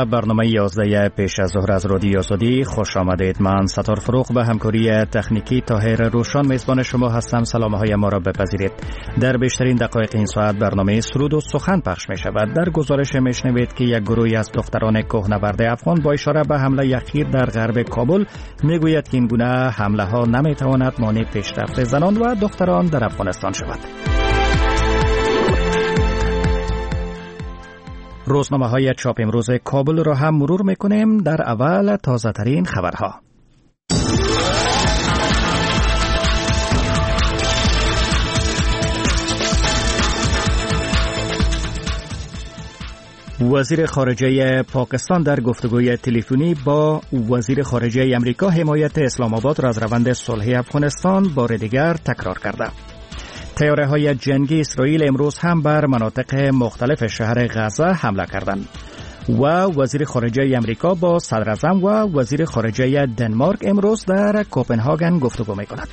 به برنامه 11 پیش از ظهر از رادیو آزادی خوش آمدید. من ستار فروغ به همکاری تکنیکی طاهر روشن میزبان شما هستم. سلام‌های ما را بپذیرید. در بیشترین دقایق این ساعت برنامه سرود و سخن پخش می شود. در گزارش میشنوید که یک گروهی از دختران کوهنورد افغان با اشاره به حمله اخیر در غرب کابل میگوید که این گونه حمله ها نمیتواند مانع پیشرفت زنان و دختران در افغانستان شود. روزنامه‌های چاپ امروز کابل را هم مرور می‌کنیم. در اول تازه‌ترین خبرها. وزیر خارجه پاکستان در گفتگوی تلفنی با وزیر خارجه آمریکا حمایت اسلام آباد را از روند صلح افغانستان بار دیگر تکرار کرده. طیاره‌های جنگی اسرائیل امروز هم بر مناطق مختلف شهر غزه حمله کردند و وزیر خارجه آمریکا با صدر اعظم و وزیر خارجه دنمارک امروز در کوپنهاگن گفتگو می‌کند.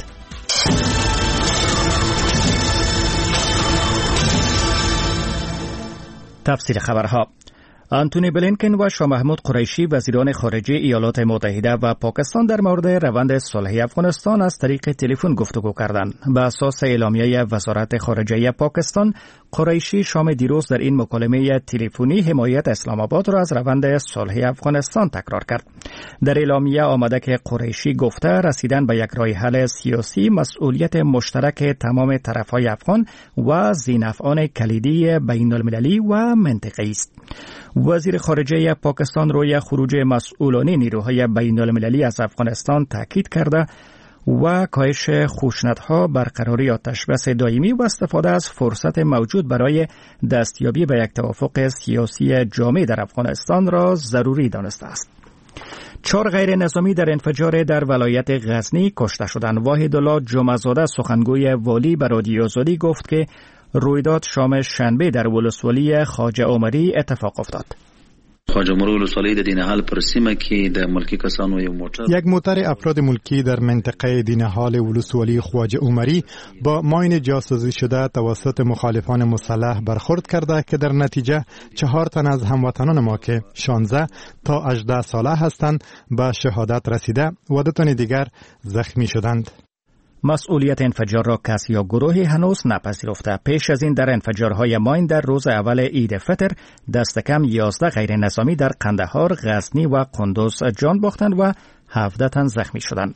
تفصیل خبرها. آنتونی بلینکن و شاه محمود قریشی وزیران خارجه ایالات متحده و پاکستان در مورد روند صلح افغانستان از طریق تلفن گفتگو کردند. به اساس اعلامیه وزارت خارجه پاکستان، قریشی شام دیروز در این مکالمه تلفنی حمایت اسلام آباد را از روند صلح افغانستان تکرار کرد. در اعلامیه آمده که قریشی گفته رسیدن به یک راه حل سیاسی مسئولیت مشترک تمام طرفهای افغان و ذی‌نفعان کلیدی بین المللی و منطقه‌ای است. وزیر خارجه پاکستان روی خروج مسئولان نیروهای بین المللی از افغانستان تاکید کرده و کاهش خشونت‌ها، برقراری آتشبس دائمی و استفاده از فرصت موجود برای دستیابی به یک توافق سیاسی جامع در افغانستان را ضروری دانسته است. 4 غیر نظامی در انفجار در ولایت غزنی کشته شدند. واحدالله جمعه‌زاده سخنگوی والی به رادیو آزادی گفت که رویداد شام شنبه در ولسوالی خواجه عمری اتفاق افتاد. خواجه عمری ولسوالی د دینهال پر سیمه کې د ملکی کسانو یک موتر افراد ملکی در منطقه دینهال ولسوالی خواجه عمری با ماین جاسوسی شده توسط مخالفان مسلح برخورد کرده که در نتیجه 4 تن از هموطنان ما که 16 تا 18 ساله هستند به شهادت رسیده و 2 تن دیگر زخمی شدند. مسئولیت انفجار را کسی یا گروهی هنوز نپذیرفته. پیش از این در انفجارهای ماین در روز اول عید فطر دست کم 11 غیر نظامی در قندهار، غزنی و قندوز جان باختند و 17 تن زخمی شدند.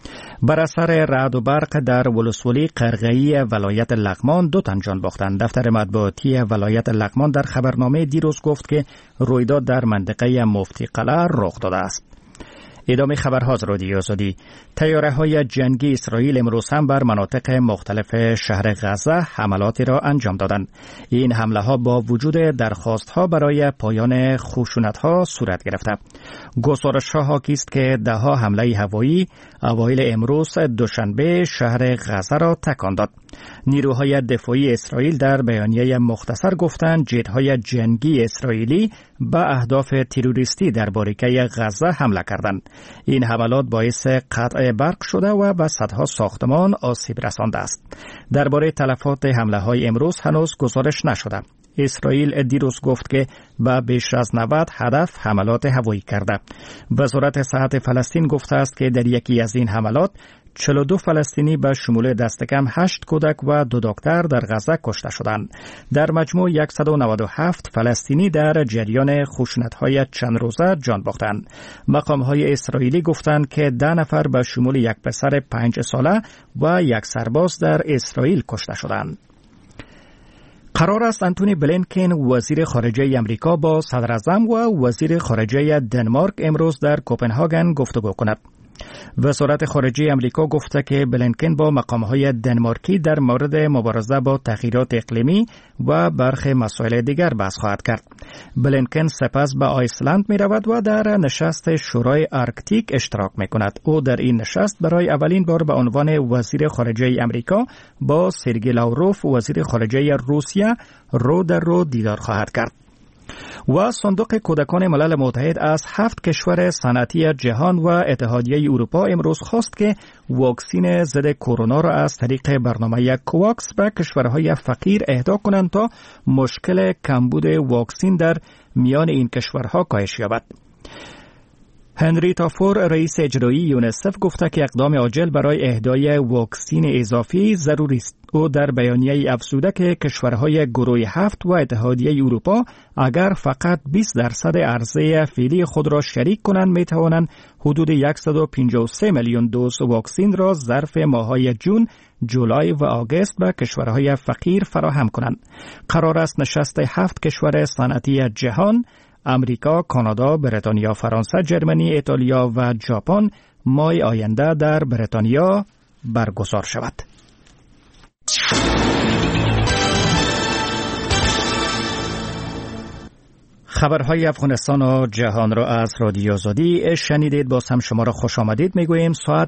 بر اثر رعد و برق در ولسوالی قرغه‌ای ولایت لغمان 2 تن جان باختند. دفتر مطبوعاتی ولایت لغمان در خبرنامه دیروز گفت که رویداد در منطقه مفتی قلعه رخ داده است. ادامه خبرها از رادیو آزادی. طیاره‌های جنگی اسرائیل امروز هم بر مناطق مختلف شهر غزه حملاتی را انجام دادند. این حمله‌ها با وجود درخواست‌ها برای پایان خشونت‌ها صورت گرفته. گزارش‌ها حاکی است که 10 حمله هوایی اوایل امروز دوشنبه شهر غزه را تکان داد. نیروهای دفاعی اسرائیل در بیانیه مختصر گفتند جت‌های جنگی اسرائیلی به اهداف تروریستی در باریکه غزه حمله کردند. این حملات باعث قطع برق شده و به صدها ساختمان آسیب رسانده است. درباره تلفات حمله‌های امروز هنوز گزارش نشده. اسرائیل دیروز گفت که به بیش از 90 هدف حملات هوایی کرده. وزارت صحت فلسطین گفته است که در یکی از این حملات 42 فلسطینی به شمول دست کم 8 کودک و 2 دکتر در غزه کشته شدند. در مجموع 197 فلسطینی در جریان خشونت‌های چند روزه جان باختند. مقام‌های اسرائیلی گفتند که 10 نفر به شمول یک پسر 5 ساله و یک سرباز در اسرائیل کشته شدند. قرار است آنتونی بلینکن وزیر خارجه آمریکا با صدر اعظم و وزیر خارجه دنمارک امروز در کوپنهاگن گفتگو کند. وزارت خارجه آمریکا گفته که بلینکن با مقام‌های دنمارکی در مورد مبارزه با تغییرات اقلیمی و برخی مسائل دیگر بحث خواهد کرد. بلینکن سپس به آیسلند می رود و در نشست شورای آرکتیک اشتراک می کند. او در این نشست برای اولین بار به عنوان وزیر خارجه آمریکا با سرگئی لاوروف وزیر خارجه روسیه رو در رو دیدار خواهد کرد. و صندوق کودکان ملل متحد از 7 کشور صنعتی جهان و اتحادیه اروپا امروز خواست که واکسن ضد کرونا را از طریق برنامه کوواکس به کشورهای فقیر اهدا کنند تا مشکل کمبود واکسن در میان این کشورها کاهش یابد. هنریتا فور رئیس اجرایی یونیسف گفته که اقدام عاجل برای اهدای واکسن اضافی ضروری است. او در بیانیه افزوده که کشورهای گروه 7 و اتحادیه اروپا اگر فقط 20% عرضه فعلی خود را شریک کنند می توانند حدود 153 میلیون دوز واکسن را ظرف ماه‌های جون، جولای و آگوست به کشورهای فقیر فراهم کنند. قرار است نشست 7 کشور صنعتی جهان امریکا، کانادا، بریتانیا، فرانسه، جرمنی، ایتالیا و ژاپن ماه آینده در بریتانیا برگزار شود. خبرهای افغانستان و جهان را از رادیو آزادی شنیدید. باز هم شما را خوش آمدید میگوییم. ساعت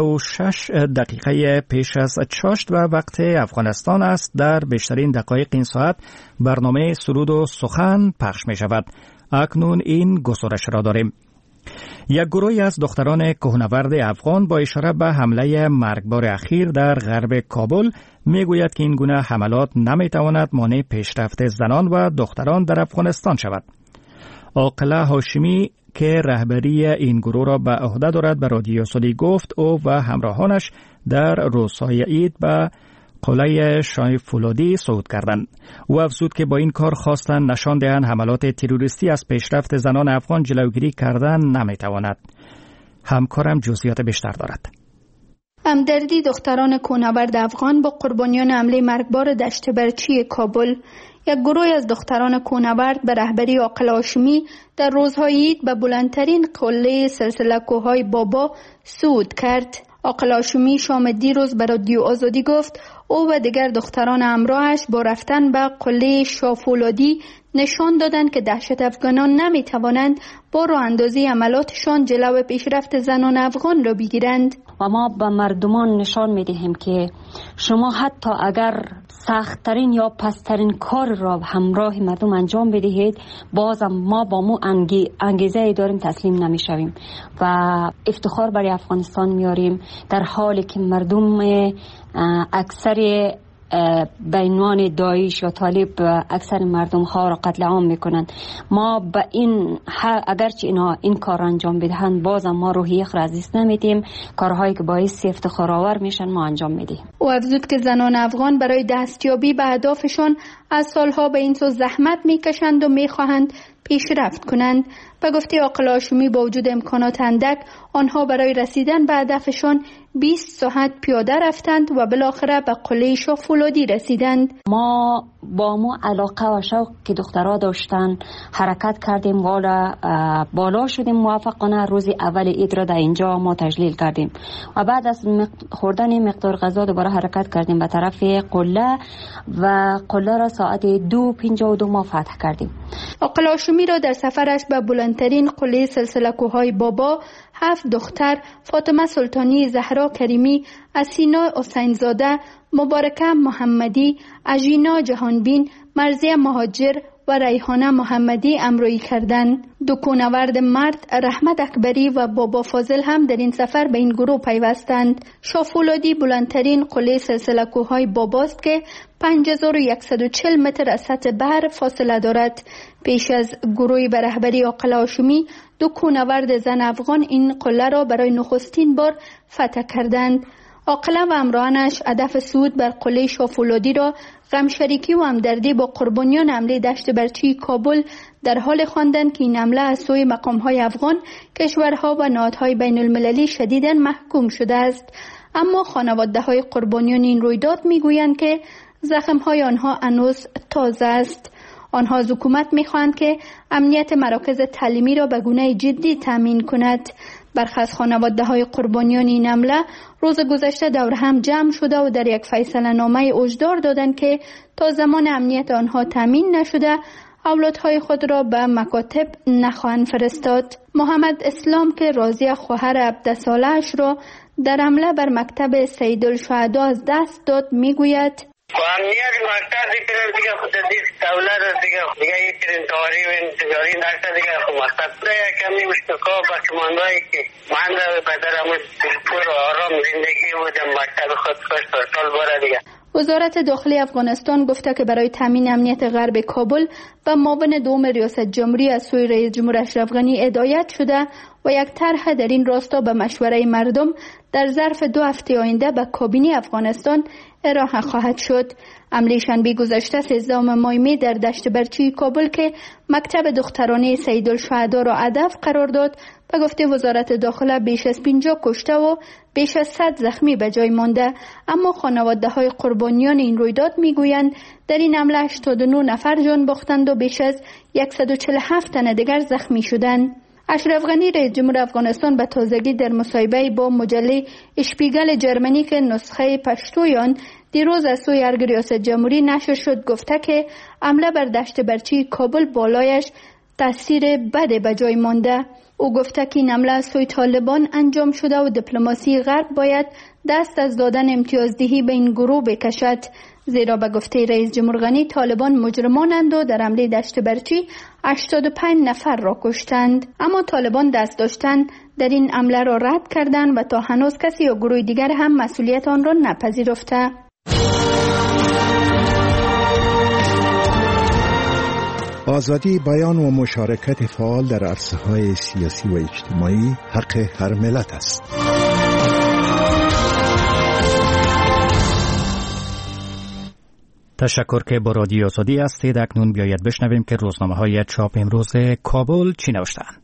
11:06 پیش از چاشت و وقت افغانستان است. در بیشترین دقایق این ساعت برنامه سرود و سخن پخش می شود. اکنون این گزارش را داریم. یک گروهی از دختران کوهنورد افغان با اشاره به حمله مرگبار اخیر در غرب کابل میگوید که این گونه حملات نمیتواند مانع پیشرفت زنان و دختران در افغانستان شود. عاقله هاشمی که رهبری این گروه را به عهده دارد به رادیو آزادی گفت او و همراهانش در روزهای عید به قلعه شاه فولادی صعود کردند. او افزود که با این کار خواستند نشان دهند حملات تروریستی از پیشرفت زنان افغان جلوگیری کردن نمیتواند. همکارم جزئیات بیشتر دارد. همدردی دختران کوهنورد افغان با قربانیان حمله مرگبار دشت برچی کابل. یک گروه از دختران کوهنورد به رهبری عاقله هاشمی در روزهای عید به بلندترین قله سلسله کوههای بابا صعود کرد. عاقله هاشمی شام دیروز به رادیو آزادی گفت او و دیگر دختران همراهش با رفتن به قله شاه فولادی نشان دادند که دهشت افغانان نمیتوانند با راه اندازی عملاتشان جلو پیشرفت زنان افغان را بگیرند. و ما به مردمان نشان میدهیم که شما حتی اگر سخت‌ترین یا پسترین کار را همراه مردم انجام بدهید بازم ما با مو انگیزه داریم تسلیم نمیشویم و افتخار برای افغانستان میاریم در حالی که مردم اکثر به عنوان داعش یا طالب اکثر مردم ها را قتل عام میکنند. ما به این اگرچه اینا این کار انجام بدهند بازم ما روحیه را از دست نمیدیم. کارهایی که باعث افتخار آور میشن ما انجام میدیم. او افزود که زنان افغان برای دستیابی به اهدافشان از سالها به این سو زحمت میکشند و میخواهند پیشرفت کنند. به گفته عاقله هاشمی با وجود امکانات اندک آنها برای رسیدن به هدفشان 20 ساعت پیاده رفتند و بالاخره به قلعه شاه فولادی رسیدند. ما با مو علاقه و شوق که دخترها داشتن حرکت کردیم والا بالا شدیم. موفقانه روز اول عید را در اینجا ما تجلیل کردیم و بعد از خوردن مقدار غذا دوباره حرکت کردیم به طرف قله و قله را ساعت 2:52 ما فتح کردیم. عاقله هاشمی را در سفرش به بلندترین قله سلسله کوههای بابا 7 دختر فاطمه سلطانی، زهرا کریمی، اسینا حسینزاده، مبارکه محمدی، اژینا جهانبین، مرزیه مهاجر و ریحانه محمدی همراهی کردند. دو کوهنورد مرد رحمت اکبری و بابا فاضل هم در این سفر به این گروه پیوستند. شاه فولادی بلندترین قله سلسله کوههای باباست که 5140 متر از سطح بحر فاصله دارد. پیش از گروهی به رهبری عاقله هاشمی دو کوهنورد زن افغان این قله را برای نخستین بار فتح کردند. عاقله و همراهانش هدف صعود بر قله شاه فولادی را غمشریکی و همدردی با قربانیان حمله دشت برچی کابل در حال خواندند که این حمله از سوی مقام‌های افغان، کشورها و نهادهای بین المللی شدیداً محکوم شده است. اما خانواده‌های قربانیان این رویداد می‌گویند که زخم‌های آنها هنوز تازه است. آنها از حکومت می‌خواهند که امنیت مراکز تعلیمی را به گونه جدی تامین کند. برخی از خانواده‌های قربانیان این حمله روز گذشته دور هم جمع شده و در یک فیصله نامه هشدار دادند که تا زمان امنیت آنها تامین نشده اولادهای خود را به مکاتب نخواهند فرستاد. محمد اسلام که راضیه خواهر 17 ساله‌اش را در حمله بر مکتب سیدالشهدا از دست داد میگوید امنیت مکتب دیگه خود دولت دیگه این تاریخ انتظاری داشته دیگه مکتب کمی مشتکا با کماندایی که من به درم دلپور و آرام زندگی بودم مکتب خود کشت سال باره دیگه. وزارت داخلی افغانستان گفته که برای تامین امنیت غرب کابل و معاون دوم ریاست جمهوری از سوی رئیس جمهور اشرف غنی هدایت شده و یک طرح در این راستا به مشوره مردم در ظرف 2 هفته آینده به کابینه افغانستان ارائه خواهد شد. حمله شنبه گذشته 13 ماه می در دشت برچی کابل که مکتب دخترانه سیدالشهدا را هدف قرار داد و گفته وزارت داخله بیش از 50 کشته و بیش از 100 زخمی به جای مانده، اما خانواده های قربانیان این رویداد میگویند در این حمله 89 نفر جان باختند و بیش از 147 تن دیگر زخمی شدند. اشرف غنی رئیس جمهور افغانستان به تازگی در مصاحبه با مجله اشپیگل جرمنی که نسخه پشتوی آن دیروز از سوی ارگ ریاست جمهوری نشر شد گفته که حمله بر دشت برچی کابل بالایش تاثیر بد به جای مانده. او گفته که این حمله از سوی طالبان انجام شده و دیپلماسی غرب باید دست از دادن امتیازدهی به این گروه بکشد، زیرا به گفته رئیس جمهور غنی طالبان مجرمانند و در حمله دشت برچی 85 نفر را کشتند، اما طالبان دست داشتن در این حمله را رد کردند و تا هنوز کسی یا گروه دیگر هم مسئولیت آن را نپذیرفته. آزادی بیان و مشارکت فعال در عرصه‌های سیاسی و اجتماعی حق هر ملت است. تشکر که با رادیو آزادی هستید. اکنون بیاید بشنویم که روزنامه‌های چاپ امروز کابل چی نوشتند.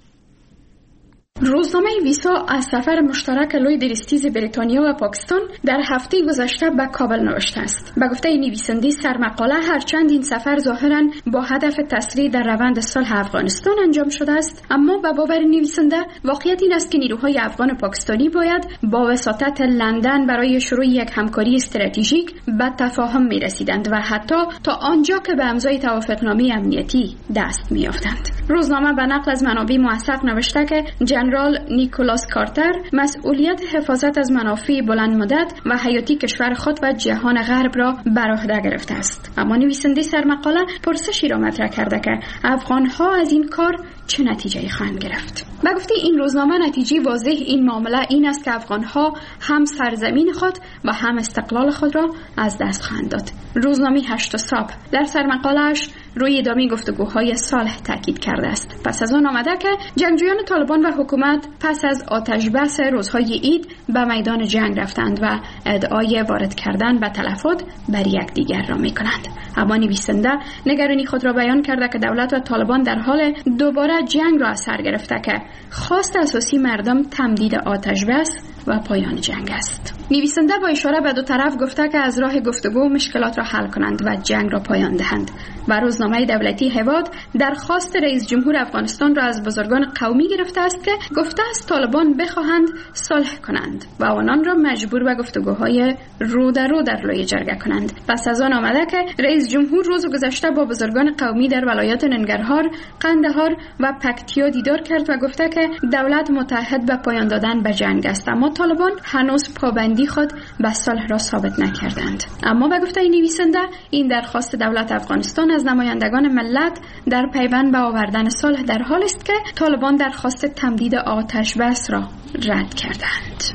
روزنامه ویسا از سفر مشترک لوید اریستیز بریتانیا و پاکستان در هفته گذشته به کابل نوشته است. به گفته نویسنده سرمقاله، هرچند این سفر ظاهراً با هدف تسریع در روند صلح افغانستان انجام شده است، اما به باور نویسنده واقعیت این است که نیروهای افغان و پاکستانی باید با وساطت لندن برای شروع یک همکاری استراتژیک به تفاهم می رسیدند و حتی تا آنجا که به امضای توافقنامه امنیتی دست می یافتند. روزنامه به نقل از منابع موثق نوشته که جنرال نیکولاس کارتر مسئولیت حفاظت از منافع بلند مدت و حیاتی کشور خود و جهان غرب را بر عهده گرفته است. اما نویسنده سرمقاله پرسشی را مطرح کرده که افغان‌ها از این کار چه نتیجه‌ای خواهند گرفت. به گفته این روزنامه نتیجه واضح این معامله این است که افغان‌ها هم سرزمین خود و هم استقلال خود را از دست خواهند داد. روزنامه هشت صبح در سرمقاله‌اش روی ادامه گفتگوهای صلح تاکید کرده است. پس از آن آمده که جنگجویان طالبان و حکومت پس از آتش بس روزهای عید به میدان جنگ رفتند و ادعای وارد کردن به تلفات بر یکدیگر را می‌کنند. اما نویسنده نگرانی خود را بیان کرده که دولت و طالبان در حال دوباره جنگ را از سر گرفته که خواست اساسی مردم تمدید آتش بس و پایان جنگ است. نویسنده با اشاره به دو طرف گفته که از راه گفتگو مشکلات را حل کنند و جنگ را پایان دهند. و روزنامه دولتی هواد درخواست رئیس جمهور افغانستان را از بزرگان قومی گرفته است که گفته است طالبان بخواهند صلح کنند و آنان را مجبور به گفتگوهای رو در رو در لوی جرگه کنند. پس از آن آمده که رئیس جمهور روز گذشته با بزرگان قومی در ولایات ننگرهار، قندهار و پکتیا دیدار کرد و گفته که دولت متعهد به پایان دادن به جنگ است، اما طالبان هنوز پابندی خود به صلح را ثابت نکردند. اما به گفته نویسنده این درخواست دولت افغانستان از نمایندگان ملت در پیوند به آوردن صلح در حالی است که طالبان درخواست تمدید آتش بس را رد کردند.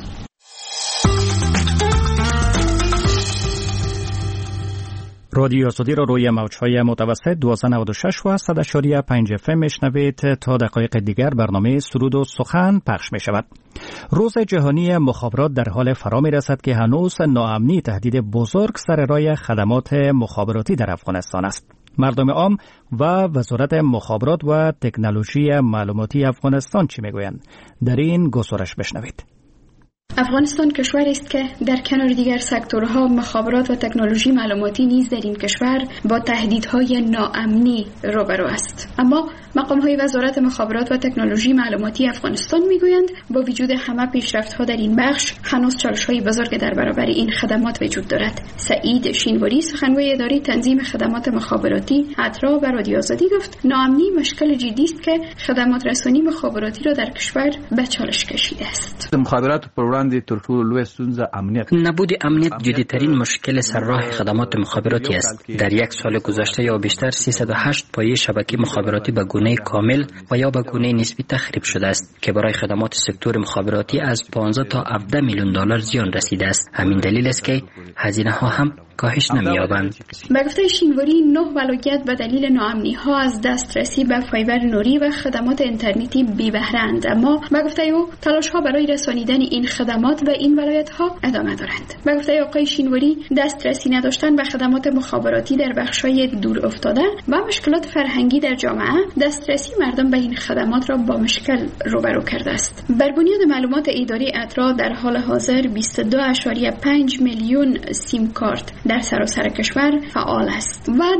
رادیو آزادی را روی موج‌های متوسط 1296 و 100.5 FM میشنوید. تا دقایق دیگر برنامه سرود و سخن پخش می شود. روز جهانی مخابرات در حال فرا می رسد که هنوز ناامنی تهدید بزرگ سر راه خدمات مخابراتی در افغانستان است. مردم عام و وزارت مخابرات و تکنولوژی معلوماتی افغانستان چی میگویند؟ در این گزارش بشنوید. افغانستان کشوری است که در کنار دیگر سکتورها مخابرات و تکنولوژی معلوماتی نیز در این کشور با تهدیدهای ناامنی روبرو است. اما مقام‌های وزارت مخابرات و تکنولوژی معلوماتی افغانستان میگویند با وجود همه پیشرفت‌ها در این بخش هنوز چالش‌های بزرگ در برابر این خدمات وجود دارد. سعید شینواری سخنگوی اداره تنظیم خدمات مخابراتی اطراح به رادیو آزادی گفت ناامنی مشکل جدی است که خدمات رسانی مخابراتی را در کشور به چالش کشیده است. مخابرات پر وړاندې تر ټولو لوی ستونزه امنیت. نبود امنیت جدی‌ترین مشکل سر راه خدمات مخابراتی است. در یک سال گذشته یا بیشتر 308 پایه شبکه مخابراتی به گونه کامل و یا به گونه نسبی تخریب شده است که برای خدمات سکتور مخابراتی از 15 تا 17 میلیون دلار زیان رسیده است. همین دلیل است که هزینه ها هم کاهش نمی‌یابند. به گفته شینواری 9 ولایت به دلیل ناامنی‌ها از دسترسی به فایبر نوری و خدمات اینترنتی بی بهره‌اند، اما به گفته او تلاش‌ها برای رسانیدن این خدمات به این ولایت‌ها ادامه دارند. به گفته آقای شینواری دسترسی نداشتن به خدمات مخابراتی در بخش‌های دور افتاده و مشکلات فرهنگی در جامعه دسترسی مردم به این خدمات را با مشکل روبرو کرده است. بر بنیاد معلومات اداره اترا در حال حاضر 22.5 میلیون سیم کارت در سراسر کشور فعال است و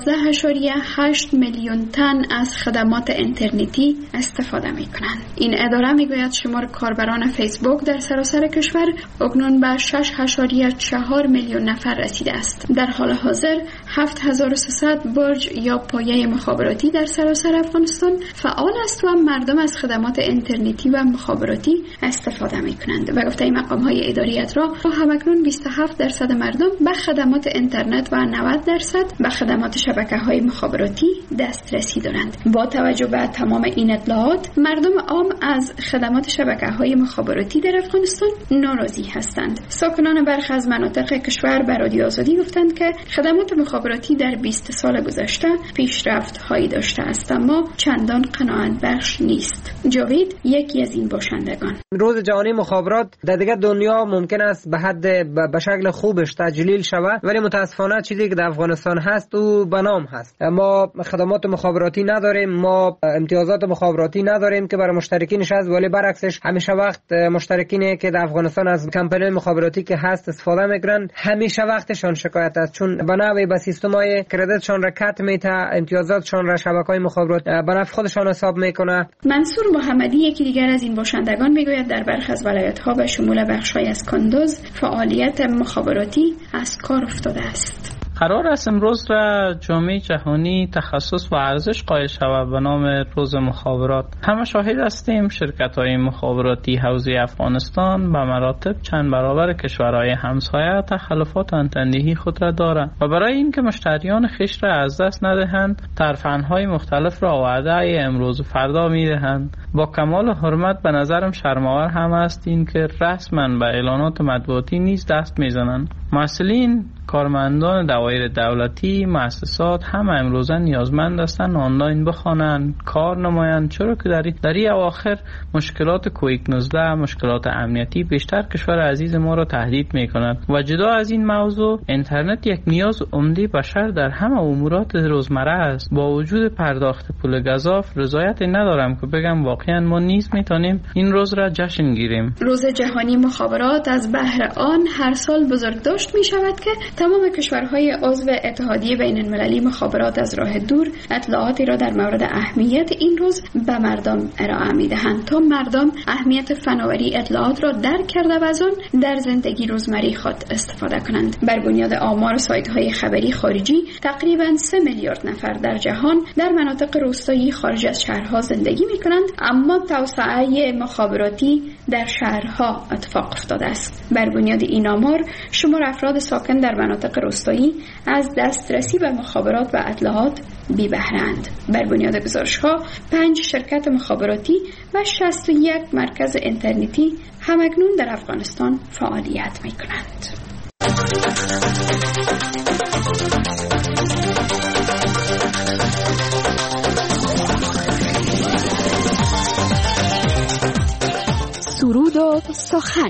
12.8 میلیون تن از خدمات اینترنتی استفاده می کنند. این اداره می گوید شمار کاربران فیسبوک در سراسر کشور اکنون به 6.4 میلیون نفر رسیده است. در حال حاضر 7300 برج یا پایه مخابراتی در سراسر افغانستان فعال است و مردم از خدمات اینترنتی و مخابراتی استفاده می کنند. و گفته مقام های اداری اترا همکنون 27% مردم به خدمات اینترنت و 90% به خدمات شبکه‌های مخابراتی دسترسی دارند. با توجه به تمام این اطلاعات، مردم عام از خدمات شبکه‌های مخابراتی در افغانستان ناراضی هستند. ساکنان برخی از مناطق کشور به رادیو آزادی گفتند که خدمات مخابراتی در 20 سال گذشته پیشرفت‌هایی داشته است، اما چندان قناعت بخش نیست. جاوید یکی از این باشندگان. روز جهانی مخابرات در دیگه دنیا ممکن است به حد به شکل خوبش تجلیل شود، ولی متاسفانه چیزی که در افغانستان هست او به نام هست. ما خدمات مخابراتی نداریم، ما امتیازات مخابراتی نداریم که برای مشترکینش هست، ولی برعکسش همیشه وقت مشترکینی که در افغانستان از کمپانی مخابراتی که هست استفاده میکنن همیشه وقتشان شکایت است، چون به نحوی به سیستم‌های کردیتشان را کات میته، امتیازاتشان را شبکه‌های مخابرات به نفع خودشان حساب میکنه. منصور محمدی یکی دیگر از این باشندگان میگوید در برخی از ولایت‌ها به شمول بخش‌های از کندوز فعالیت مخابراتی از کار افتاده است. قرار است امروز را جامعه جهانی تخصص و ارزش قائل شود به نام روز مخابرات. همه شاهد هستیم شرکت‌های مخابراتی حوزه افغانستان به مراتب چند برابر کشورهای همسایه تخلفات انتنیهی خود را دارند و برای اینکه مشتریان خویش را از دست ندهند ترفندهای مختلف را وعده امروز و فردا می‌دهند. با کمال حرمت به نظرم شرم‌آور هم است اینکه رسما به اعلانات مطبوعاتی نیز دست می‌زنند. مسئولین، کارمندان دوایر دولتی، مؤسسات همه امروزه نیازمند هستند آنلاین بخوانند، کار نمایند، چرا که در این اواخر مشکلات کووید 19 مشکلات امنیتی بیشتر کشور عزیز ما را تهدید می‌کند و جدا از این موضوع اینترنت یک نیاز عمده بشر در همه امورات روزمره است. با وجود پرداخت پول گزاف رضایت ندارم که بگم واقعا ما نیز میتونیم این روز را جشن گیریم. روز جهانی مخابرات از بهر آن هر سال بزرگداشت می شود که تمام کشورهای عضو اتحادیه بین المللی مخابرات از راه دور اطلاعاتی را در مورد اهمیت این روز به مردم ارائه می دهند تا مردم اهمیت فناوری اطلاعات را درک کرده و از آن در زندگی روزمره خود استفاده کنند. بر بنیاد آمار سایت‌های خبری خارجی تقریباً 3 میلیارد نفر در جهان در مناطق روستایی خارج از شهرها زندگی می کنند، اما توسعه مخابراتی در شهرها اتفاق افتاده است. بر بنیاد این آمار شمار افراد ساکن در مناطق روستایی از دسترسی به مخابرات و اطلاعات بی بهره‌اند. بر بنیاد گزارش‌ها 5 شرکت مخابراتی و 61 مرکز اینترنتی همکنون در افغانستان فعالیت می‌کنند. سرود و سخن.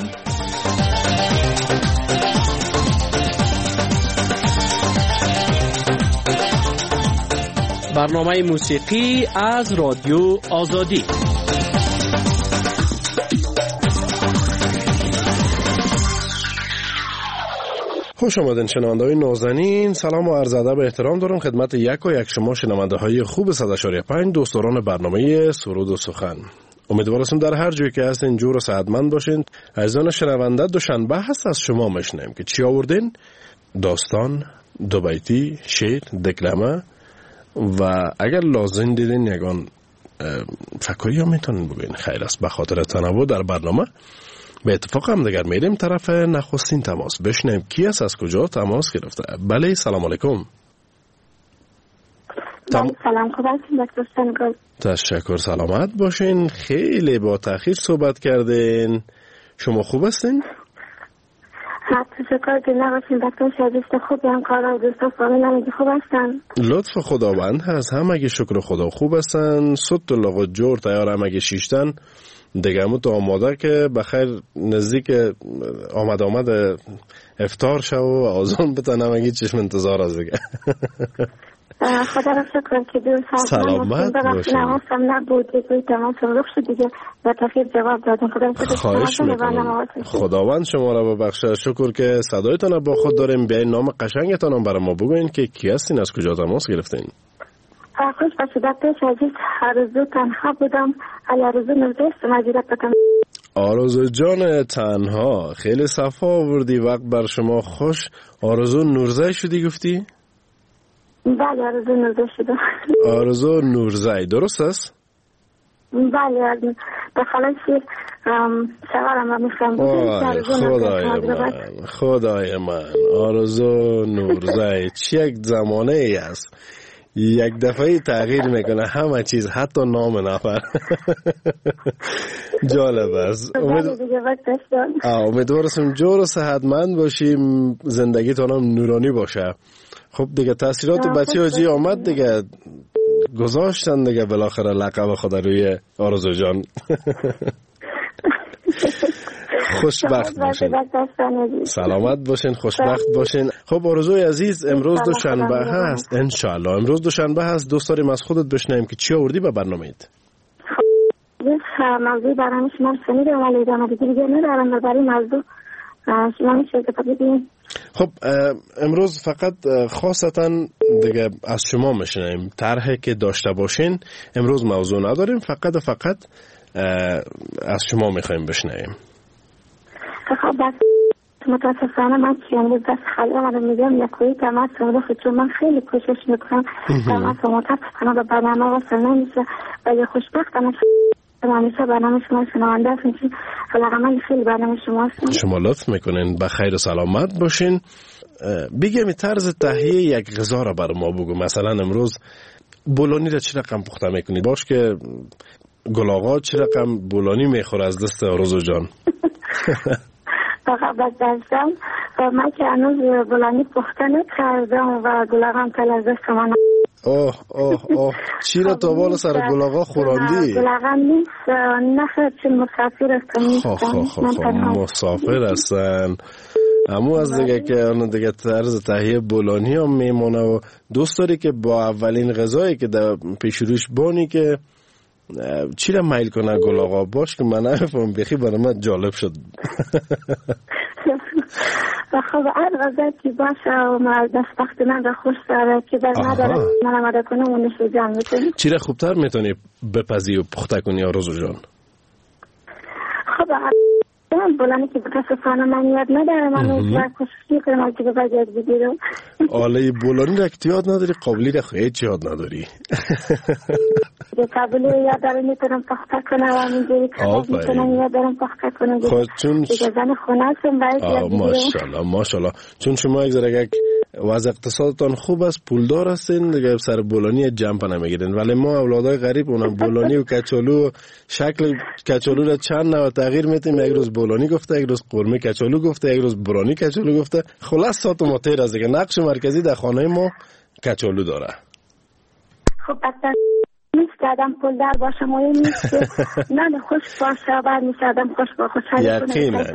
برنامه موسیقی از رادیو آزادی. خوش آمدین شنونده‌های نازنین. سلام و عرض ادب و احترام دارم خدمت یک و یک شما شنونده‌های خوب 100.5 دوستداران برنامه سرود و سخن. امیدوارم در هر جایی که هستین جور و صحتمند باشین. عزیزان شنونده دوشنبه هست از شما میشنیم که چی آوردین؟ داستان، دو بیتی، شعر، دکلمه و اگر لازم دیدین یگان فکری هم میتونین بگوین. خیر است. به خاطر تنوع در برنامه به اتفاق هم دیگر میریم طرف نخستین تماس. بشنیم کی است، از کجا تماس گرفته. بله سلام علیکم. سلام، خوب هستین دکتر سنگل؟ تشکر، سلامت باشین. خیلی با تأخیر صحبت کردین. شما خوب هستین؟ تشکر که نباشین دکتر. شایسته خوبی، هم کارا و دوستا فامیل همگی خوب هستن؟ لطف خداوند هست، همگی شکر خدا خوب هستن. صد و لغت جور تیار همگی شیشتن دیگه. همون تو آماده که بخیر نزدیک آمد افطار شو و آزان بتن همگی چشم انتظار از دیگه. خدا را شکر که دو سلامت باشین. نوازم نبود دیگه تماسم رخ شد دیگه و تخییر جواب دادم. خواهش میکنم خداوند شما را ببخشه. شکر که صدایتان با خود داریم. بیاین نام قشنگتان هم برای ما بگوین که کی هستین، از کجا تماس گرفتین؟ خوش باشید دکتر. عزیز آرزو تنها بودم. آرزو نورزی است، مجبورت بکنم. آرزو جان تنها، خیلی صفا آوردی، وقت بر شما خوش. آرزو نورزی شدی گفتی؟ بله آرزو نورزی شدم. آرزو نورزی درست است؟ بله بخلاص شوارم و میخوام. خدای من آرزو نورزی چه یک زمانه ای است، یک دفعه تغییر میکنه همه چیز، حتی نام نفر. جالب است. امیدوارم جور و صحتمند باشیم، زندگیتان هم نورانی باشه. خب دیگه تاثیرات بچه حاجی آمد دیگه، گذاشتن دیگه بالاخره لقب خود روی آرزو جان. خوشبخت باشین، سلامت باشین، خوشبخت باشین. خب آرزوی عزیز، امروز دوشنبه هست، انشالله امروز دوشنبه هست. دوست داریم از خودت بشنویم که چی آوردی به برنامه‌ایت؟ موضوع برنامه شما شنیدم ولی ادامه دیگه ندارم. برای موضوع شما میشه که بگید. خب امروز فقط خاصتا دیگه از شما میشنیم، طرحی که داشته باشین. امروز موضوع نداریم، فقط از شما میخوایم بشنویم. خب بس متاسفانه من که امروز دست خالی آمدم میگم یکویی تماس رو چون من خیلی کوشش میکنم تماس رو متاسفانه به برنامه وصل نمیشه ولی خوشبختانه همیشه برنامه شما شنونده هستیم. علاقه‌مند خیلی برنامه شما هستم. شما لطف میکنین، بخیر و سلامت باشین. بگم طرز تهیه یک غذا را برای ما بگو. مثلا امروز بولانی را چه رقم پخته میکنید؟ باش که گل آقا چه رقم بولانی میخوره از دست آرزو جان؟ فقط دستم من که هنوز بولانی پخته نکردم و گل آقا هم تل از دست من. اوه چی را تا بالا سر گل آقا خوراندی؟ گل آقا نیست، نخیر چون مسافر هستم. مسافر هستن. امو از دیگه که دیگه طرز تهیه بولانی هم میمونه و دوست داری که با اولین غذایی که در پیش روش بانی که چی را میل کنه گل آقا؟ باش که من نفهم بخی برای من جالب شد. خب هر غذا که باشه و ما دست وقت من را خوش داره که بر نداره من آماده کنم و نشو جمع میکنی. چی را خوبتر میتونی بپزی و پخته کنی آرزو جان؟ خب بولانی که متاسفانه من یاد ندارم، من کوشش کنم که به یاد بگیرم. آله بولانی را که یاد نداری، قابلی را هیچ یاد نداری. قابلی یاد دارم میتونم پخته کنم و همینجوری کباب میتونم یاد دارم پخته کنم. دیگه زن خونه هستم باید یاد بگیرم. ماشاءالله. چون شما یک وضع اقتصادتان خوب است، پولدار هستین، دیگه سر بولانی جمع نمیگیرین. ولی ما اولادای غریب اونم بولانی و کچالو، شکل کچالو را چند نوع تغییر میدیم. یک روز بولانی گفته، یک روز قرمه کچالو گفته، یک روز برانی کچالو گفته. خلاص سات ما تیر از دیگه. نقش مرکزی در خانه ما کچالو داره. خب نیست که آدم پول دار باشه، مهم نیست که نه خوش باشه، بعد میشه آدم خوش با خوشحالی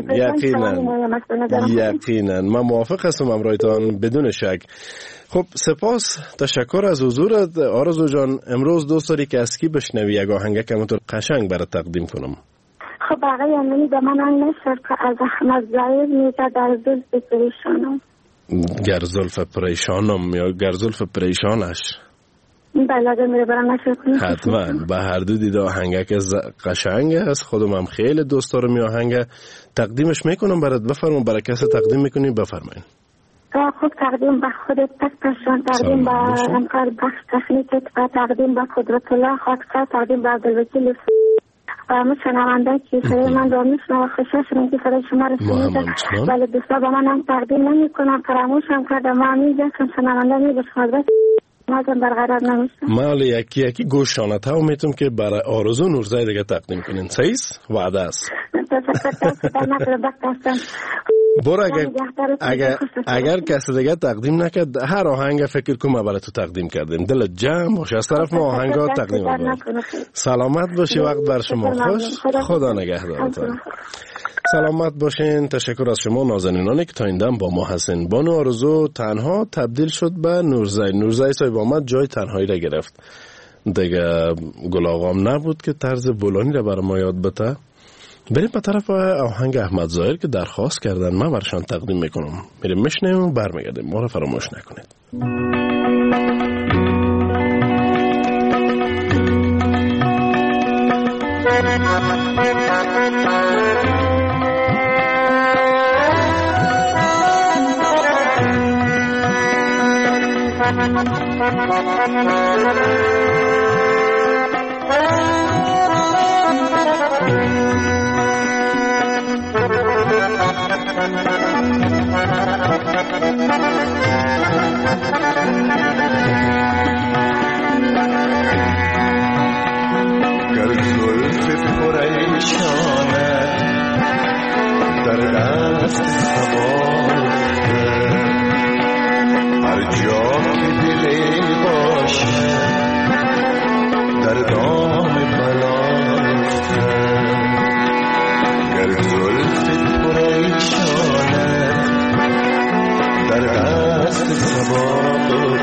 کنه. یقینا من موافق هستم امرایتان بدون شک. خب سپاس، تشکر از حضورت آرزو جان. امروز دوست داری که از کی بشنوی یک آهنگ که همونطور قشنگ برات تقدیم کنم؟ خب آقای امینی به من آن نشد که از احمد ظاهر میگه در زلف پریشانم. گر زلف پریشانم یا گر زلف پریشانش؟ بله میره برام نشد. حتما به هر دو دیده آهنگه که قشنگ است. خودم هم خیلی دوست دارم این آهنگ. تقدیمش میکنم برات. بفرمون برای کسی تقدیم میکنی بفرمایید. خب تقدیم به خودت پسشان، تقدیم به انکار بخش تخنیکت و تقدیم به قدرت الله خاکسر، تقدیم به عبدالوکیل همه شنونده که صدای من را میشنوه خوشحال شدم که صدای شما رو شنیدم، ولی دوستا به من هم تقدیم نمیکنم، فراموشم کردم. من اینجا چون شنونده میبشم مازم برقرار نمیشم. مال یکی گوش شانته امیدم که برای آرزو نورزای دیگه تقدیم کنین. صحیح است؟ وعده است. برو اگر کسی دیگه تقدیم نکرد هر آهنگ فکر کنم برای تو تقدیم کردیم. دلت جمع باشه، از طرف ما آهنگا تقدیم کنیم. سلامت باشی، وقت بر شما خوش، خدا نگهدارتان. سلامت باشین. تشکر از شما نازنینانی که تا این دم با ما هستین. بانو آرزو تنها تبدیل شد به نورزای صاحب آمد جای تنهایی را گرفت دیگه. گل آقام نبود که طرز بولانی را برای ما یاد بده. بریم به طرف آهنگ احمد ظاهر که درخواست کردن، من برشان تقدیم میکنم. میریم میشنیم و برمیگردیم. ما را فراموش نکنید. گر زلف پریشانه در دست سوار هر جا که دلی باشه در دام بلافته. گر زلف پریشانه در دست سوار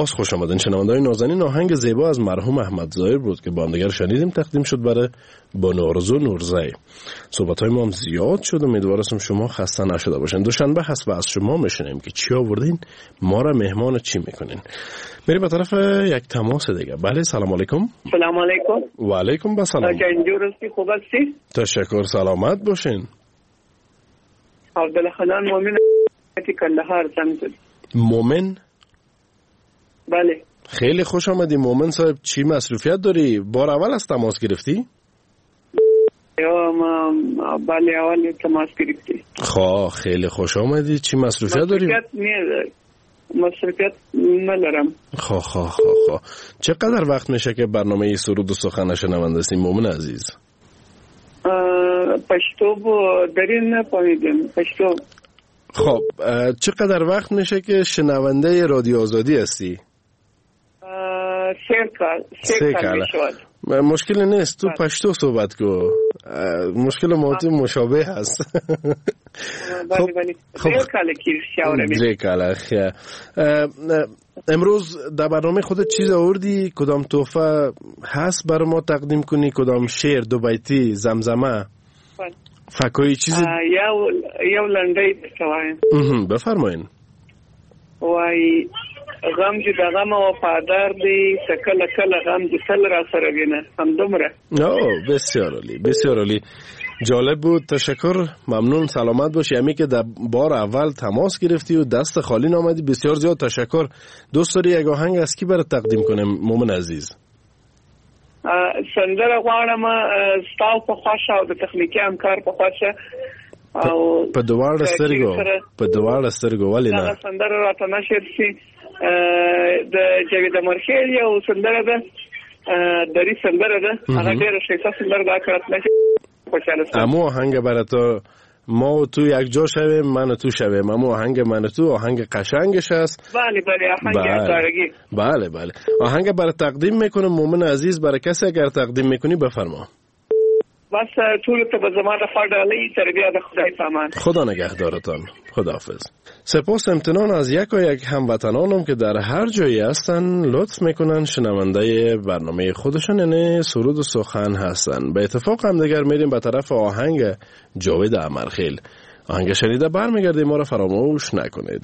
باز خوش آمدین شنونده‌های نازنین. آهنگ زیبا از مرحوم احمد ظاهر بود که با هم دیگر شنیدیم، تقدیم شد برای بانو آرزو نورزی. صحبت‌های ما هم زیاد شد، امیدوارم شما خسته نشده باشین. دوشنبه هست و از شما میشنیم که چی آوردین، ما را مهمان چی میکنین. میریم به طرف یک تماس دیگه. بله سلام علیکم. سلام علیکم. و علیکم السلام. اینجور هستی؟ خوب هستی؟ تشکر، سلامت باشین. عبدالحنان مومن کندهار زنگ. مومن؟ بله. خیلی خوش آمدی مومن صاحب. چی مصروفیت داری؟ بار اول از تماس گرفتی؟ بله اول تماس گرفتی. خواه خیلی خوش آمدی. چی مصروفیت داری؟ مصروفیت ندارم. خواه چقدر وقت میشه که برنامه سرود و سخن شنونده هستی مومن عزیز؟ پشتو دارین نفهمیدم. پشتو. خب چقدر وقت میشه که شنونده رادیو آزادی هستی؟ 3 کال میشود. مشکل نیست، تو پشتو صحبت کو. مشکل موضوع مشابه هست. خب 3 کال کیر شاورم. 3 کال. امروز در برنامه خودت چیز آوردی؟ کدام تحفه هست برای ما تقدیم کنی؟ کدام شعر، دو بیتی، زمزمه، فکوی چیزی؟ یو لنډی بتوایم. بفرمایین. وای غم چې د غم او وفادار دی کله کله غم چې تل را سره وینه همدومره. بسیار عالی، بسیار عالی، جالب بود. تشکر، ممنون، سلامت باشی. امی که در بار اول تماس گرفتی و دست خالی نامدی، بسیار زیاد تشکر. دوست داری یک آهنگ از کی برات تقدیم کنم مومن عزیز؟ سندره غواړم ستاسو په خوښه او د تخنیکي همکار په خوښه او په دواړه سترګو ولې نه؟ دا سندره راته نشر شي د جاوید مرخیل یو سندره ده، دری سندره ده، هغه ډیره ښه سندره ده، کړت نشي خوشاله. امو آهنگ برات ما و تو یک جا شویم، من و تو شویم. اما آهنگ من و تو آهنگ قشنگش است. بله آهنگ دارگی. بله آهنگ برای تقدیم میکنم مومن عزیز. برای کسی اگر تقدیم میکنی بفرما. بس طول ته به زمان فردالی تربیت خدای پامان. خدا نگهدارتان. خداحافظ. سپاس امتنان از یک و یک هموطنانم که در هر جایی هستن لطف میکنن شنونده برنامه خودشون، یعنی سرود و سخن هستن. به اتفاق هم دیگر میریم به طرف آهنگ جاوید امرخیل. آهنگ شنیده برمیگردیم، ما را فراموش نکنید.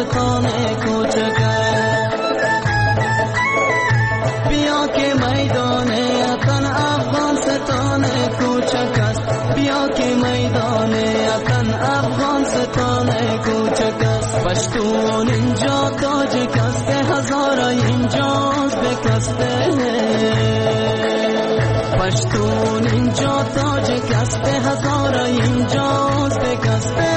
ستان کوچک بیا که میدان وطن افغانستان کوچک است بیا که میدان وطن افغانستان کوچک است پشتون اینجا تاجک است هزار اینجاست بکسته پشتون اینجا تاجک است هزار اینجاست بکسته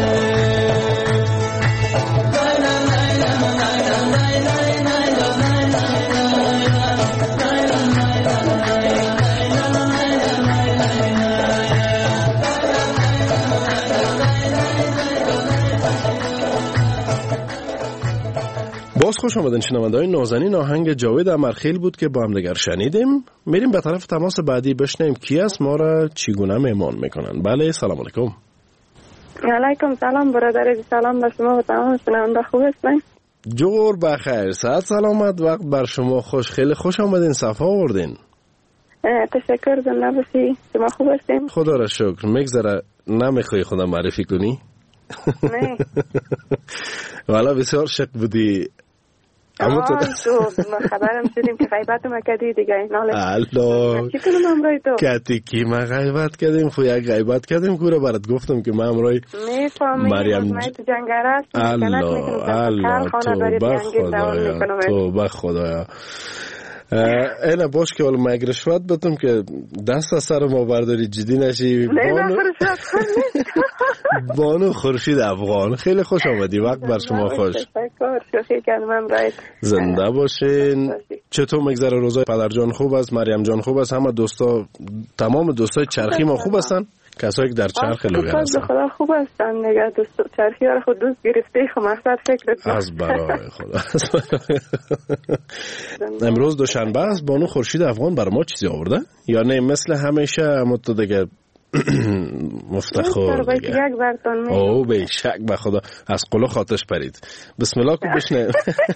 باز خوش آمدین شنونده‌های نازنین. آهنگ جاوید امرخیل بود که با هم دیگر شنیدیم. میریم به طرف تماس بعدی بشنیم کی است ما را چگونه مهمان میکنن. بله سلام علیکم. علیکم سلام برادر، سلام به شما و تمام شنونده. خوب هستین؟ جور بخیر، صحت سلامت، وقت بر شما خوش. خیلی خوش آمدین، صفا آوردین. تشکر، زنده باشی. شما خوب هستین؟ خدا را شکر. میگذره نمیخوای خودم معرفی کنی؟ نه. والا بسیار شک بودی. اما تو خبرم شدیم که غیبت ما کردی دیگه. الله چی کنم امروی تو؟ کتی کی ما غیبت کردیم؟ خو یک غیبت کردیم کورا برات گفتم که ما امروی مریم تو جنگره است. الله تو به خدایا. اینا باش که حالا مگه رشوت بدم که دست از سر ما برداری، جدی نشی. بانو خورشید افغان، خیلی خوش آمدی، وقت بر شما خوش. زنده باشین. چطور میگذره روزای پدر جان خوب است؟ مریم جان خوب است؟ همه دوستا، تمام دوستای چرخی ما خوب هستن؟ کسایی که در چرخ لوگر هستن خدا خوب هستن دیگه. دوست چرخی ها خود دوست گرفته، خب مقصد فکرت از برای خدا. امروز دوشنبه است. بانو خورشید افغان بر ما چیزی آورده یا نه مثل همیشه؟ اما تو دیگه مفتخر دیگه. او به شک به خدا از قلو خاطش پرید. بسم الله کو بشنیم.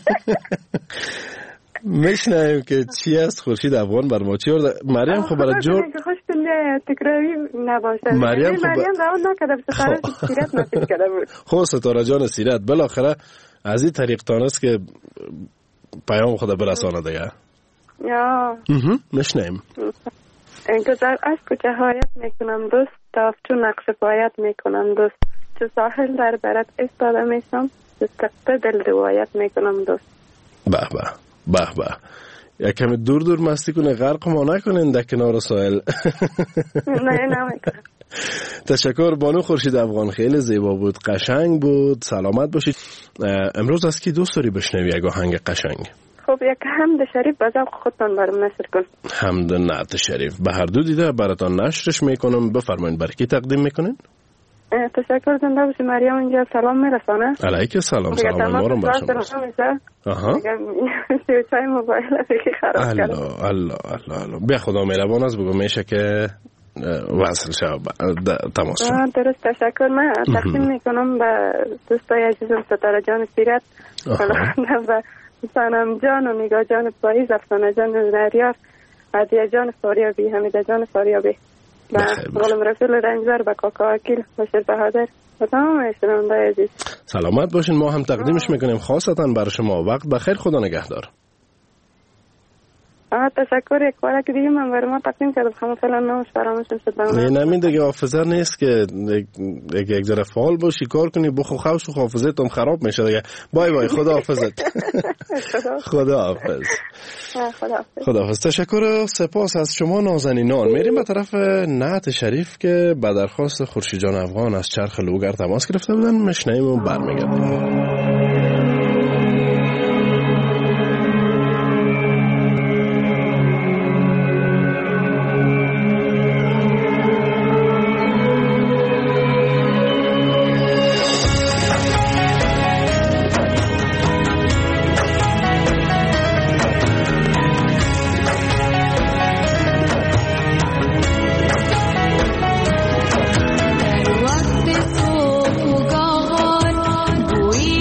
میشنیم که چی است خورشید افغان بر ما چی آورده. مریم خب برای جور تکراری نباشه. مریم روان نکرده ستاره سیرت نصیب کرده بود. خب ستاره جان سیرت بالاخره از این طریق تانست که پیام خدا برسانه دیگه. یا میشنیم. گذر از کوچه هایت میکنم دوست، تافچو نقش پایت میکنم دوست، چو ساحل در برت استاده میشم، دستقه دل روایت میکنم دوست. به به به به. یک کمی دور دور مستی کنه، غرق ما نکنین در کنار ساحل. نه میکنم. تشکر بانو خورشید افغان، خیلی زیبا بود، قشنگ بود. سلامت باشید. امروز از کی دوست داری بشنوی یک آهنگ قشنگ؟ خب یک حمد شریف به ذوق خودتان برام نشر کن. حمد نعت شریف به هر دو دیده براتان نشرش میکنم. بفرمایید برای کی تقدیم میکنین؟ تشکر. زنده باشی. مریم اینجا سلام میرسانه. علیک سلام. سلام ما رو برشون آها سویچای موبایل فکری خراب کرد. الله به خدا مهربان است. بگو میشه که وصل شد تماس شد. درست. تشکر. من تقدیم میکنم به دوستای عزیزم ستاره جان سیرت و سنم جان و نگاه جان پاییز، افسانه جان نریار، عدیه جان فاریابی، حمیده جان فاریابی و غلام رسول رنجبر و کاکا اکیل بشیر بهادر و تمام شنونده عزیز. سلامت باشین. ما هم تقدیمش میکنیم خاصتا برای شما. وقت بخیر. خدا نگهدار. تشکر. یک بار که دیگه من برای ما تقدیم کردم، همون فعلا نامش فراموشم شد. نه نمی دیگه حافظه نیست که یک ذره فعال باشی، کار کنی، بخو خوش و حافظه تم خراب میشه دیگه. بای بای. خدا حافظت. خدا حافظ. خدا حافظ. تشکر و سپاس از شما نازنینان. میریم به طرف نعت شریف که به درخواست خورشید جان افغان از چرخ لوگر تماس گرفته بودن. مشنیم و برمیگردیم. وقت صبح و گاهان بوی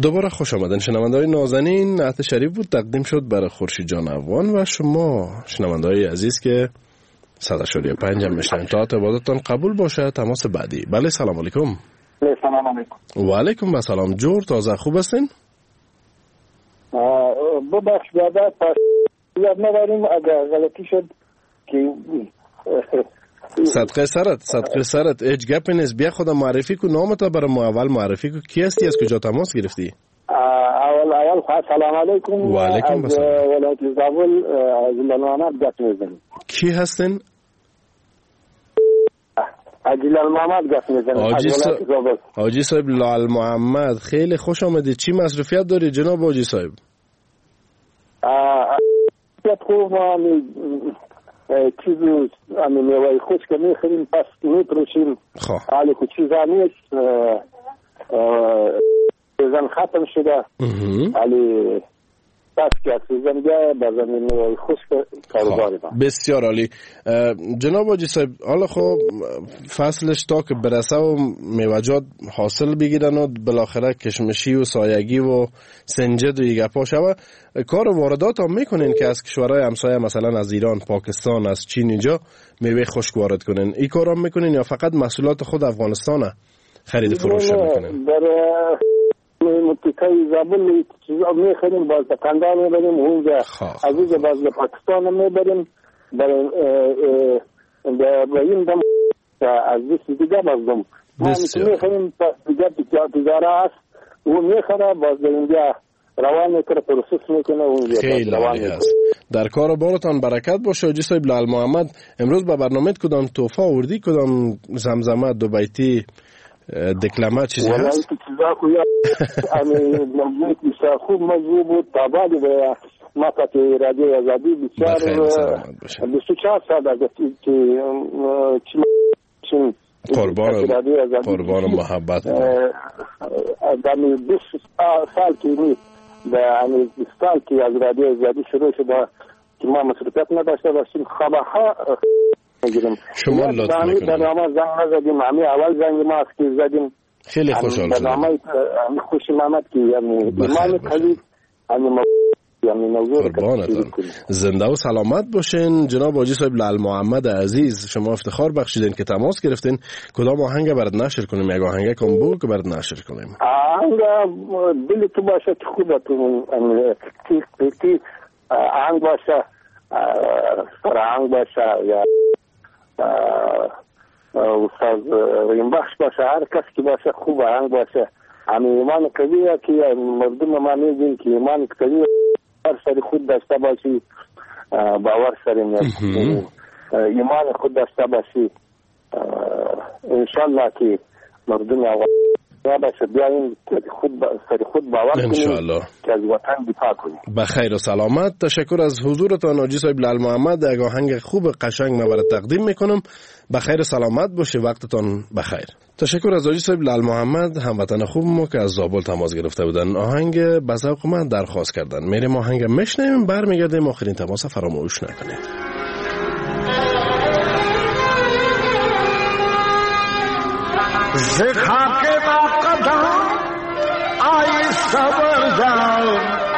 دوباره خوش آمدن شنونده‌های نازنین. نعت شریف بود تقدیم شد برای خورشید جان افغان و شما شنونده‌های عزیز که 100.5 هم میشنن. تا عبادتتان قبول باشه. تماس بعدی. بله سلام علیکم. سلام علیکم. و علیکم السلام. جور تازه خوب هستین؟ ببخش دادا پس یاد نداریم اگر غلطی شد که صدقه سرت هیچ گپی نیست. بیا خودم معرفی کو، نامت برای ما اول معرفی کو. کی هستی، از کجا تماس گرفتی؟ اول سلام علیکم. و علیکم السلام. از ولایت زابل از محمد گپ میزنم. کی هستین؟ عجیل محمد گپ میزنم. حاجی صاحب لال محمد، خیلی خوش آمدید. چی مصرفیت داری جناب حاجی صاحب؟ خوب ما چیزی میوه خشک میخوریم پس میتروشیم. حالی که چیزا نیست سیزن ختم شده حالی پس که سیزن گه بزن میوه خشک کاروباری ما. بسیار عالی جناب حاجی صاحب. حالا خب فصلش تا که برسه و میوجات حاصل بگیرن و بالاخره کشمشی و سایگی و سنجد و یگپا شوه، کار واردات هم میکنین که از کشورهای همسایه مثلا از ایران، پاکستان، از چین اینجا میوه خشک وارد کنین؟ این کار هم میکنین یا فقط محصولات خود افغانستان خرید فروش میکنین؟ در منطقه زابل چیزا میخریم، باز به قندار میبریم اونجا، از اونجا باز به پاکستان میبریم، برای این دم از دیگه بازدم ما میخریم. دیگه تجاره هست او میخره باز به اینجا روان میکنه، پروسس میکنه اونجا. خیلی عالی است. در کار بارتان برکت باشه. حاجی صاحب لال محمد، امروز به برنامه کدام تحفه آوردی؟ کدام زمزمه، دو بیتی، دکلمه چیزی هست؟ چیزا خویا موضوع بسیار خوب موضوع بود. تابالی به مقطع رادیو آزادی بسیار 24 سال از که قربان محبت دمی 20 سال که نیست دمی 20 سال که از رادیو آزادی شروع شده که ما مصروفیت نداشته باشیم خبرها میگیریم. شما لطف میکنید. برنامه زنگ نزدیم، همه اول زنگ ما است که زدیم. خیلی خوشحال شدم. برنامه خوشی محمد که ایمان قوی قربانتان. زنده و سلامت باشین. جناب حاجی صاحب لال محمد عزیز، شما افتخار بخشیدین که تماس گرفتین. کدام آهنگ برات نشر کنیم؟ یک آهنگ کم بود که برات نشر کنیم. آهنگ دل تو باشه که خوبه تو آهنگ باشه، آهنگ باشه یا استاد ریم بخش باشه، هر کس که باشه خوب آهنگ باشه. اما ایمان قویه که مردم ما میگیم که ایمان قویه، هر سری خود داشته باشی، باور سریم ایمان خود داشته باشی، انشالله که مردم باشه بیاییم سری خود باور کنیم که از وطن دفاع کنیم. بخیر و سلامت. تشکر از حضورتان حاجی صاحب لال محمد. یک آهنگ خوب قشنگ من برات تقدیم میکنم. بخیر و سلامت باشه، وقتتان بخیر. تشکر از حاجی صاحب لال محمد، هموطن خوب ما که از زابل تماس گرفته بودن. آهنگ به ذوق من درخواست کردن. میریم آهنگ میشنویم، برمیگردیم. آخرین تماس فراموش نکنید. زخا کے باقدام آئی صبر جاؤ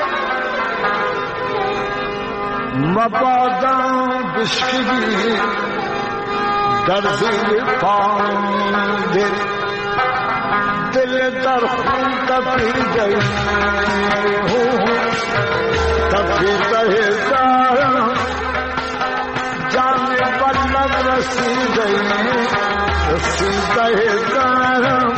مبادم بشکلی در زیر پاندے دل در خون تپی گئی تپی رہے دارم جان بلب رسی گئی رسیدہ دارم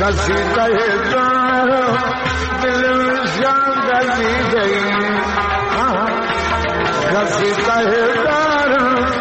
رسیده دارم دل شان دیده رسیده دارم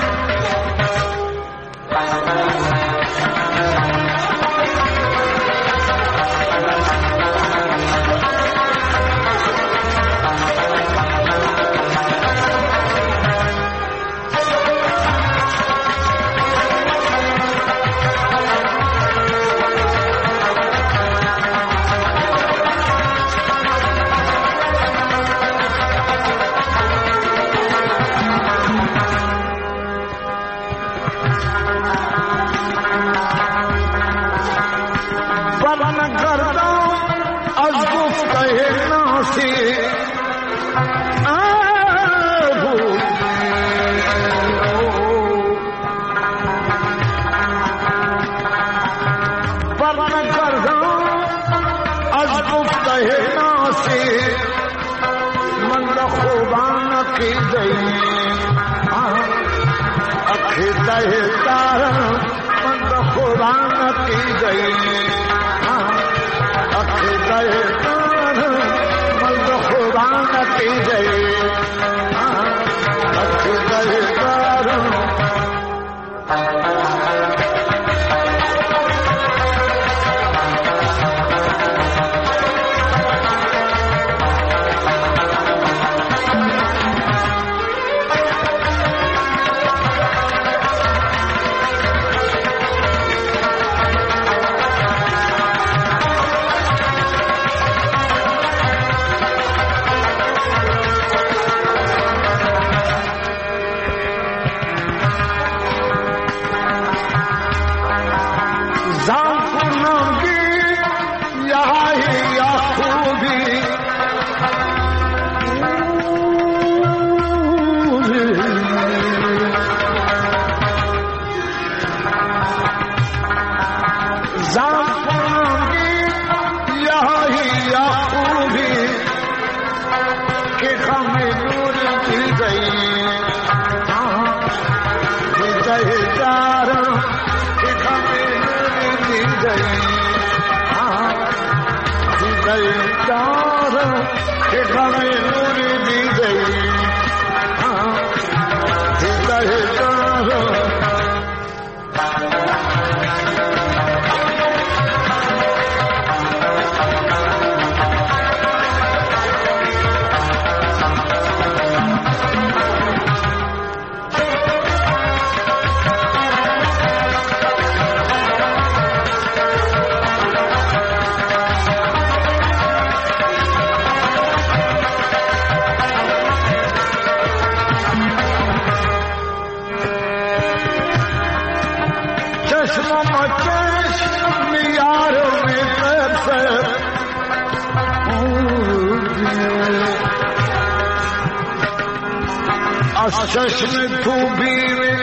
چشم تو بیره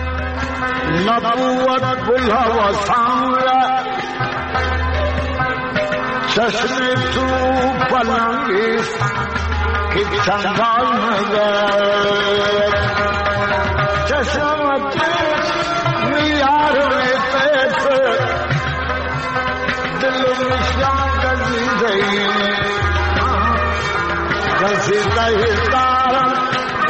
نبوت بلها و سانگا چشم تو پلنگیست که چندان نگر چشم میار پیس دل نشان گزیده گزیده دارم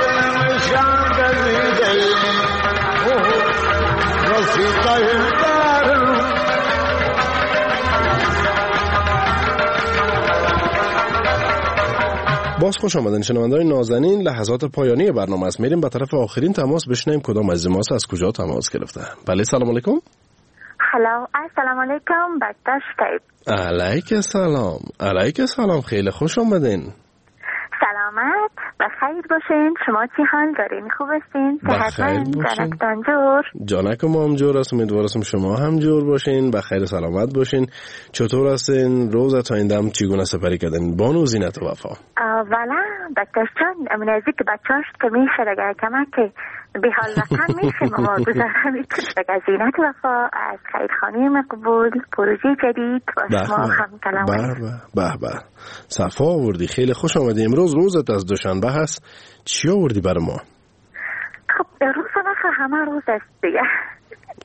باز خوش آمدین شنونده‌های نازنین. لحظات پایانی برنامه است. میریم به طرف آخرین تماس بشنویم کدام از ماست از کجا تماس گرفته. بله سلام علیکم. هلو السلام علیکم بکتاش تایب. علیک سلام خیلی خوش آمدین. سلامت و خیر باشین. شما چی حال دارین؟ خوب هستین؟ صحتمند؟ جانکتان جور؟ جانک ما هم جور است. امیدوارم شما هم جور باشین، بخیر سلامت باشین. چطور هستین؟ روز تا این دم چگونه سپری کردین؟ بانو زینت و وفا. والا بکتاش جان من از اینکه بچه‌اش که میشه اگر کمک به حال وطن میشه ما گذارم از زینت و وفا از خیرخانه مقبول پروژه جدید و شما هم کلام به صفا آوردی. خیلی خوش آمدی. امروز روزت از دوشنبه هست، چی آوردی برای ما؟ خب روز وقت همه روز است دیگه.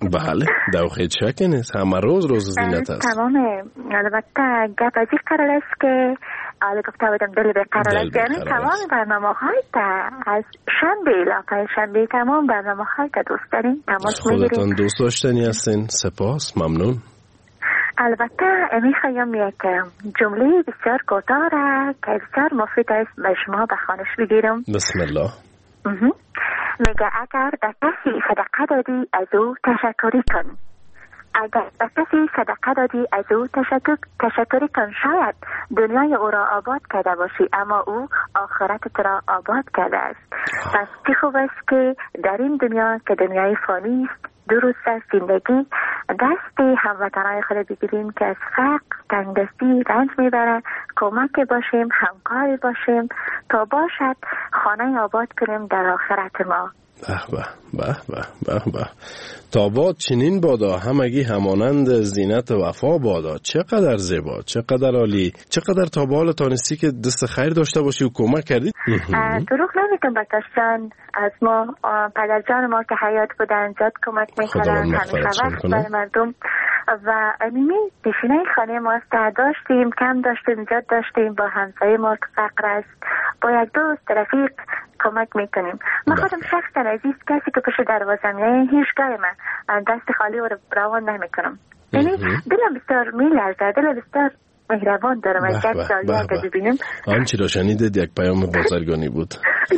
بله دوخید شکی نیست، همه روز زینت است. تمام. البته گپ از این قرار است که آله گفته بودم دل به قرار است، یعنی تمام برنامه های از شنبه علاقه شنبه تمام برنامه های که دوست داریم تماس میگیریم. خودتان دوست داشتنی هستین، سپاس، ممنون. البته میخوایم یک جمله بسیار کوتاه را که بسیار مفید است به شما به خوانش بگیرم. بسم الله. میگه اگر به کسی صدقه دادی از او تشکری کن. اگر به کسی صدقه دادی از او تشکری کن. شاید دنیای او را آباد کرده باشی اما او آخرت تو را آباد کرده است. پس چه خوب است که در این دنیا که دنیای فانی است درست است زندگی دست هموطنهای خود بگیریم که از فقر تنگدستی رنج میبره، کمک باشیم، همکاری باشیم تا باشد خانه آباد کنیم در آخرت ما. به تا باد چنین بادا همگی همانند زینت وفا بادا. چقدر زیبا، چقدر عالی، چقدر تا به حال تانستی که دست خیر داشته باشی و کمک کردی. دروغ نمیگم بکشان، از ما پدر جان ما که حیات بودن زیاد کمک میکردن، همیشه وقت برای مردم و امیمی پیشینه خانه ما داشتیم، کم داشتیم، زیاد داشتیم، با همسایه ما که فقر است با یک دوست رفیق کمک میکنیم. من خودم شخصا عزیز کسی که پشت دروازم یعنی هیچگاه من دست خالی رو روان نمیکنم، یعنی دلم بسیار میلرزه، دلم بسیار مهربان دارم از یک سالی اگه ببینیم. آنچه را شنیدید یک پیام بازرگانی بود.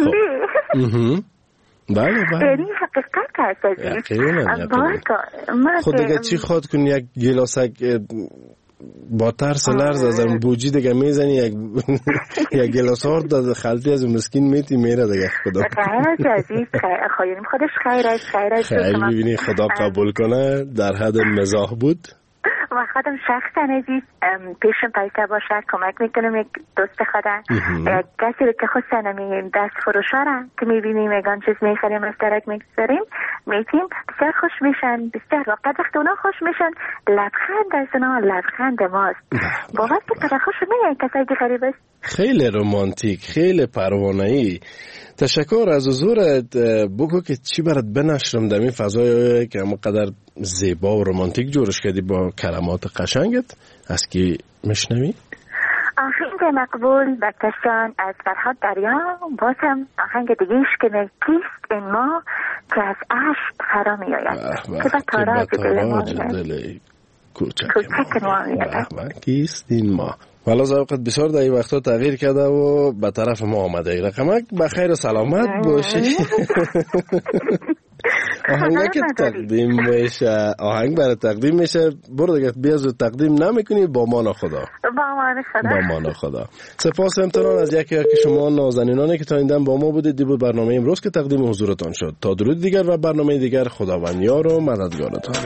بله یعنی حقیقت هست عزیز. خود دیگه چی خواد کنی یک گلاسک با ترس لرز از اون بوجی دیگه میزنی یک گلاس آرد داد خلطی از اون مسکین میتی میره دیگه. خدا خیر عزیز، خواهیم خودش خیر ببینی خدا قبول کنه. در حد مزاح بود. و خودم شخصا عزیز پیشم پیسه باشه کمک میکنم. یک دوست خودم کسی رو که خود سنمی دست فروشا را که میبینیم اگان چیز میخریم اشتراک میگذاریم میتیم بسیار خوش میشن، بسیار وقت اونا خوش میشن لبخند از اونا لبخند ماست. باور که قدر خوش میگن کسی که خریب است. خیلی رومانتیک، خیلی پروانه‌ای. تشکر از حضورت. بگو که چی برات بنشرم در این فضایی که همونقدر زیبا و رومانتیک جورش کردی با کلمات قشنگت از کی میشنوی؟ آهنگ مقبول بکشان از فرهاد دریا، باز هم آهنگ دیگیش که کیست این ما که از عشق فرا می آید که به تاراج دل ما میاد کوچک ما میاد. کیست این ما؟ والا ذوقت بسیار در این وقتا تغییر کرده و به طرف ما آمده. رقمک بخیر و سلامت باشی. آهنگ که تقدیم میشه، آهنگ برای تقدیم میشه، برو دیگه بیا زود تقدیم نمیکنی. با مان خدا. سپاس امتنان از یکی که شما نازنینانی که تا این دم با ما بودید. دی بود برنامه امروز که تقدیم حضورتان شد. تا درود دیگر و برنامه دیگر، خداوند یار و مددگارتان.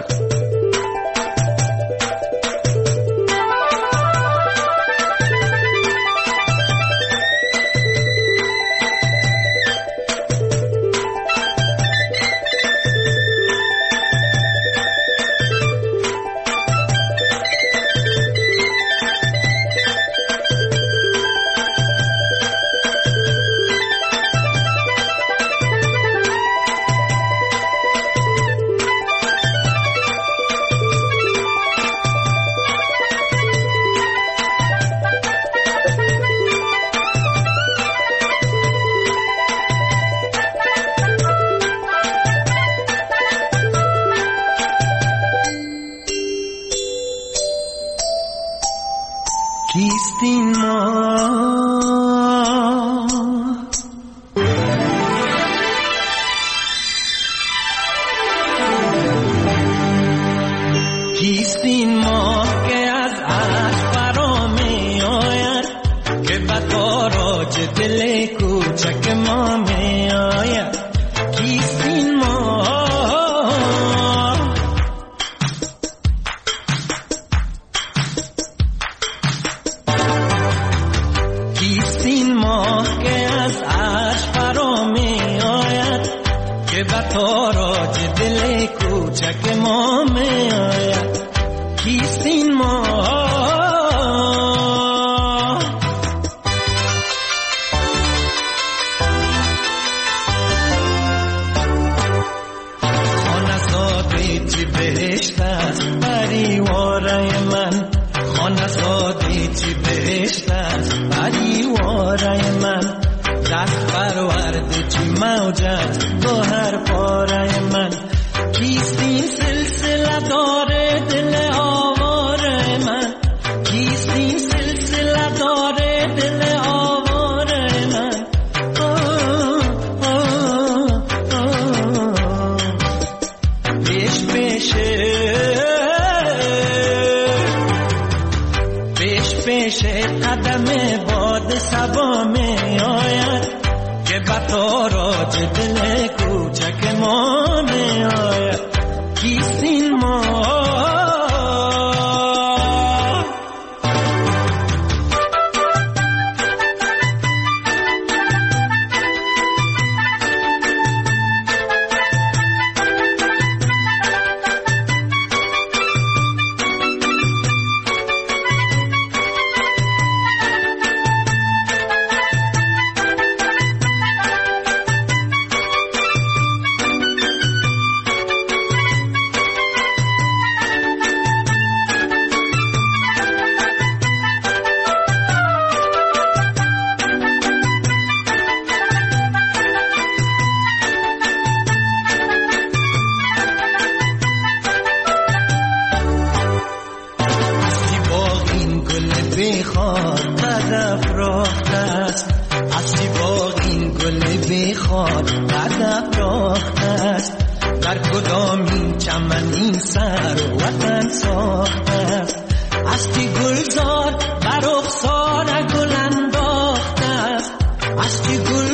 موجت گوهر پاره من کیست این سلسله داره دل آواره من کیست این سلسله داره دل آواره من پیش پیشه قدم باد سبا می آید که بطاراج دل کوچک ما می آید کیست این ما در کدامین چمن این سر وطن ساخته است اشکی گلزار بر رخسار گل انداخته است اشکی گل